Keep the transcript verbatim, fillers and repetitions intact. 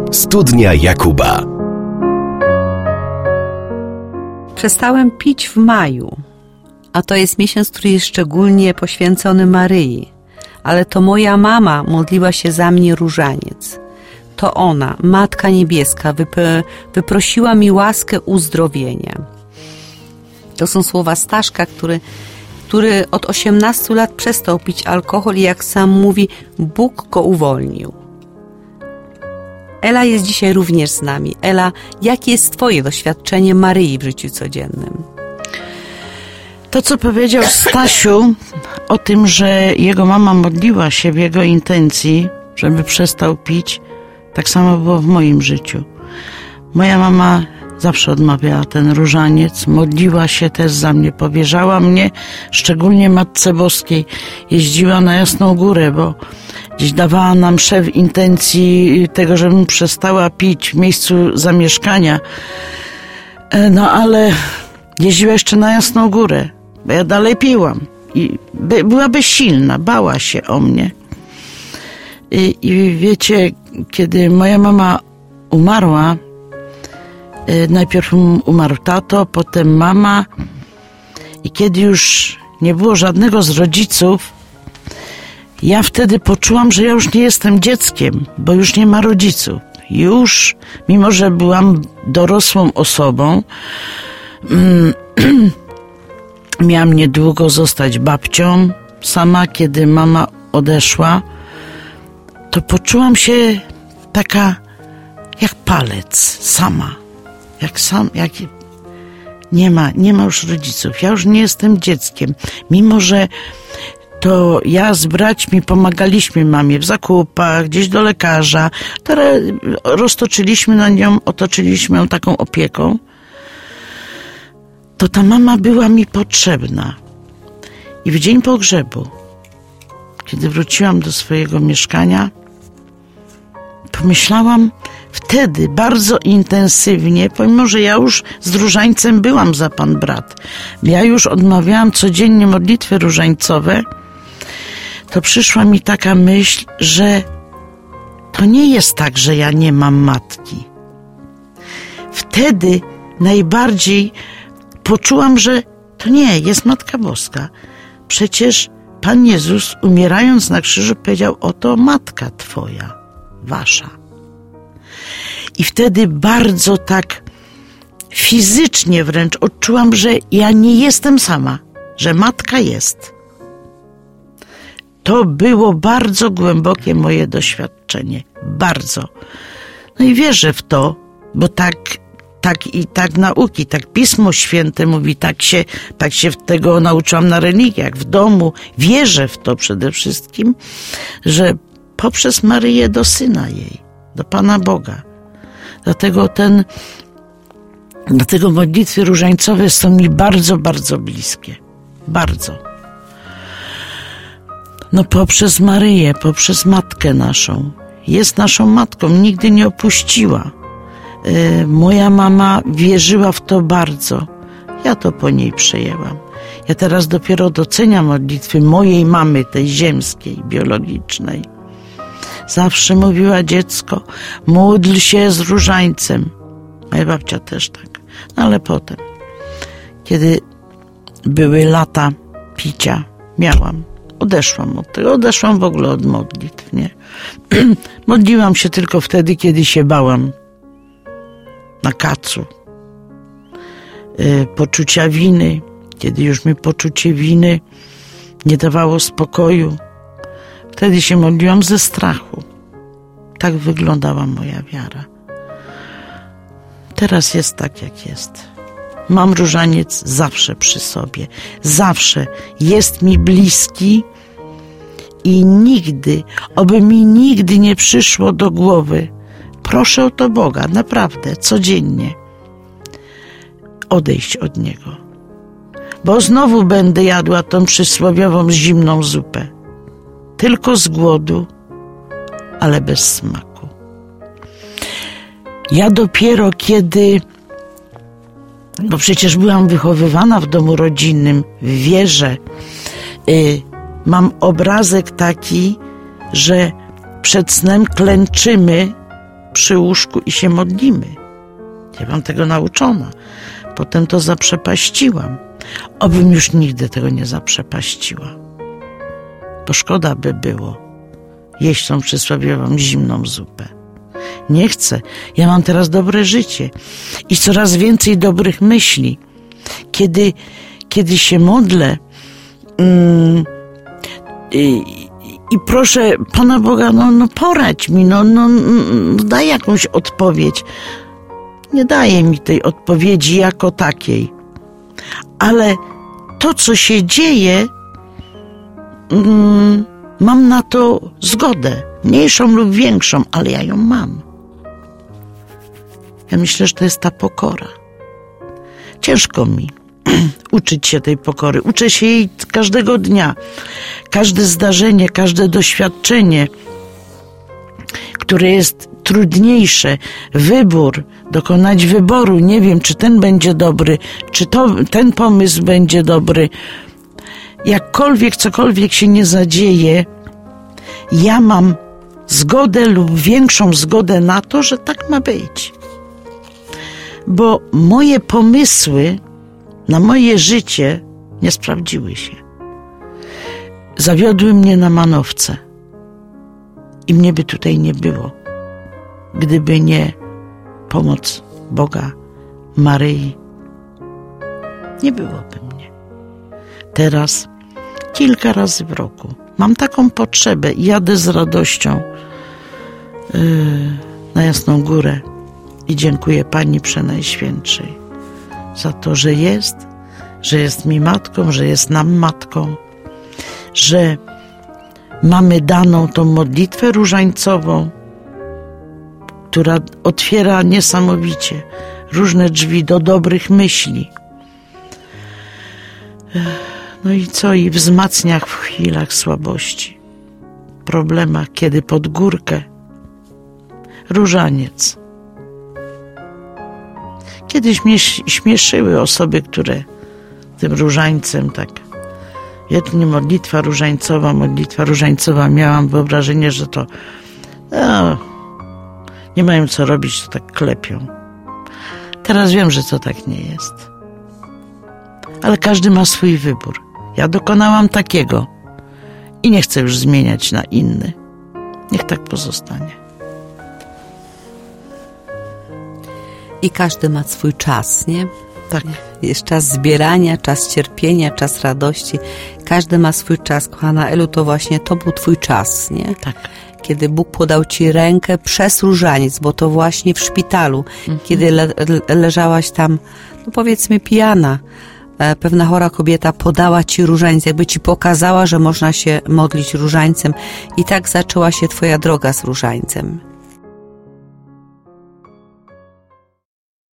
Studnia Jakuba. Przestałem pić w maju, a to jest miesiąc, który jest szczególnie poświęcony Maryi. Ale to moja mama modliła się za mnie różaniec. To ona, Matka Niebieska, wyp- wyprosiła mi łaskę uzdrowienia. To są słowa Staszka, który, który od osiemnastu lat przestał pić alkohol i jak sam mówi, Bóg go uwolnił. Ela jest dzisiaj również z nami. Ela, jakie jest twoje doświadczenie Maryi w życiu codziennym? To, co powiedział Stasiu o tym, że jego mama modliła się w jego intencji, żeby przestał pić, tak samo było w moim życiu. Moja mama zawsze odmawiała ten różaniec, modliła się też za mnie, powierzała mnie, szczególnie Matce Boskiej. Jeździła na Jasną Górę, bo gdzieś dawała nam szef intencji tego, żebym przestała pić w miejscu zamieszkania. No ale jeździła jeszcze na Jasną Górę, bo ja dalej piłam. I by, była bezsilna, bała się o mnie. I, I wiecie, kiedy moja mama umarła, najpierw umarł tato, potem mama i kiedy już nie było żadnego z rodziców, ja wtedy poczułam, że ja już nie jestem dzieckiem, bo już nie ma rodziców. Już, mimo że byłam dorosłą osobą, mm, miałam niedługo zostać babcią. Sama, kiedy mama odeszła, to poczułam się taka jak palec, sama. Jak sam, jak nie ma, nie ma już rodziców. Ja już nie jestem dzieckiem. Mimo że to ja z braćmi pomagaliśmy mamie w zakupach, gdzieś do lekarza. Teraz roztoczyliśmy na nią, otoczyliśmy ją taką opieką. To ta mama była mi potrzebna. I w dzień pogrzebu, kiedy wróciłam do swojego mieszkania, pomyślałam wtedy bardzo intensywnie, pomimo że ja już z różańcem byłam za Pan Brat, ja już odmawiałam codziennie modlitwy różańcowe, to przyszła mi taka myśl, że to nie jest tak, że ja nie mam matki. Wtedy najbardziej poczułam, że to nie, jest Matka Boska. Przecież Pan Jezus, umierając na krzyżu, powiedział, oto matka twoja, wasza. I wtedy bardzo tak fizycznie wręcz odczułam, że ja nie jestem sama, że matka jest. To było bardzo głębokie moje doświadczenie. Bardzo. No i wierzę w to, bo tak, tak i tak nauki, tak Pismo Święte mówi, tak się, tak się tego nauczyłam na religiach, w domu. Wierzę w to przede wszystkim, że poprzez Maryję do Syna jej, do Pana Boga. Dlatego ten, dlatego modlitwy różańcowe są mi bardzo, bardzo bliskie. Bardzo. No poprzez Maryję, poprzez Matkę naszą. Jest naszą matką, nigdy nie opuściła. Yy, moja mama wierzyła w to bardzo. Ja to po niej przejęłam. Ja teraz dopiero doceniam modlitwy mojej mamy, tej ziemskiej, biologicznej. Zawsze mówiła, dziecko, módl się z różańcem. Moja babcia też tak. No ale potem, kiedy były lata picia, miałam, odeszłam od tego, odeszłam w ogóle od modlitw, nie? Modliłam się tylko wtedy, kiedy się bałam. Na kacu. Yy, poczucia winy, kiedy już mi poczucie winy nie dawało spokoju. Wtedy się modliłam ze strachu. Tak wyglądała moja wiara. Teraz jest tak, jak jest. Mam różaniec zawsze przy sobie. Zawsze jest mi bliski i nigdy, oby mi nigdy nie przyszło do głowy, proszę o to Boga, naprawdę, codziennie, odejść od Niego. Bo znowu będę jadła tą przysłowiową zimną zupę. Tylko z głodu, ale bez smaku. Ja dopiero kiedy, bo przecież byłam wychowywana w domu rodzinnym, w wierze, y, mam obrazek taki, że przed snem klęczymy przy łóżku i się modlimy. Ja byłam tego nauczona. Potem to zaprzepaściłam. Obym już nigdy tego nie zaprzepaściła. Bo szkoda by było jeść tą przysłowiową zimną zupę. Nie chcę. Ja mam teraz dobre życie i coraz więcej dobrych myśli. Kiedy, kiedy się modlę mm, i, i proszę Pana Boga, no, no poradź mi, no, no, no daj jakąś odpowiedź. Nie daje mi tej odpowiedzi jako takiej. Ale to, co się dzieje, mm, mam na to zgodę. Mniejszą lub większą, ale ja ją mam. Ja myślę, że to jest ta pokora. Ciężko mi uczyć się tej pokory. Uczę się jej każdego dnia. Każde zdarzenie, każde doświadczenie, które jest trudniejsze, wybór, dokonać wyboru, nie wiem, czy ten będzie dobry, czy to, ten pomysł będzie dobry. Jakkolwiek, cokolwiek się nie zadzieje, ja mam zgodę lub większą zgodę na to, że tak ma być. Bo moje pomysły na moje życie nie sprawdziły się. Zawiodły mnie na manowce. I mnie by tutaj nie było, gdyby nie pomoc Boga, Maryi. Nie byłoby mnie. Teraz kilka razy w roku mam taką potrzebę i jadę z radością yy, na Jasną Górę i dziękuję Pani Przenajświętszej za to, że jest, że jest mi matką, że jest nam matką, że mamy daną tą modlitwę różańcową, która otwiera niesamowicie różne drzwi do dobrych myśli. No i co? I wzmacnia w chwilach słabości, problemach, kiedy pod górkę. Różaniec. Kiedyś mnie śmieszyły osoby, które tym różańcem tak wiecznie modlitwa różańcowa, modlitwa różańcowa. Miałam wyobrażenie, że to no, nie mają co robić, to tak klepią. Teraz wiem, że to tak nie jest. Ale każdy ma swój wybór. Ja dokonałam takiego i nie chcę już zmieniać na inny. Niech tak pozostanie. I każdy ma swój czas, nie? Tak. Jest czas zbierania, czas cierpienia, czas radości. Każdy ma swój czas. Kochana Elu, to właśnie to był twój czas, nie? Tak. Kiedy Bóg podał ci rękę przez różaniec, bo to właśnie w szpitalu, mhm. kiedy le, le, leżałaś tam, no powiedzmy pijana, e, pewna chora kobieta podała ci różaniec, jakby ci pokazała, że można się modlić różańcem i tak zaczęła się twoja droga z różańcem.